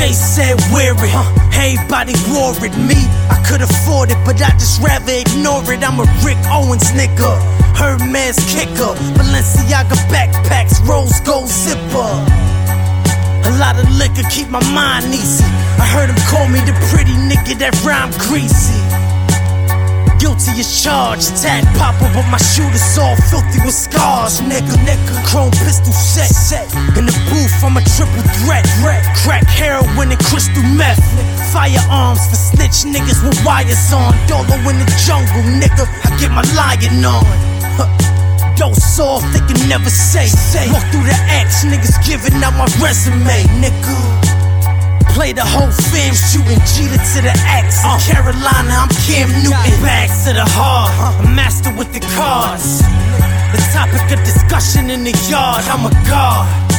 They said wear it, everybody wore it. Me, I could afford it, but I just rather ignore it. I'm a Rick Owens nigga, Hermes kicker, Balenciaga backpacks, rose gold zipper. A lot of liquor keep my mind easy. I heard him call me the pretty nigga that rhyme greasy. Guilty as charged, tag popper, but my shooter's all filthy with scars. Nigga, chrome pistol set. In the booth, I'm a triple threat. Crack heroin and crystal meth. Firearms for snitch niggas with wires on. Dolo in the jungle, nigga, I get my lion on. Dose soft, they can never say. Walk through the X, niggas giving out my resume, nigga. Play the whole fam, shooting Jeter to the X. In Carolina, I'm Cam Newton. Bags to the heart, a master with the cards. The topic of discussion in the yard, I'm a god.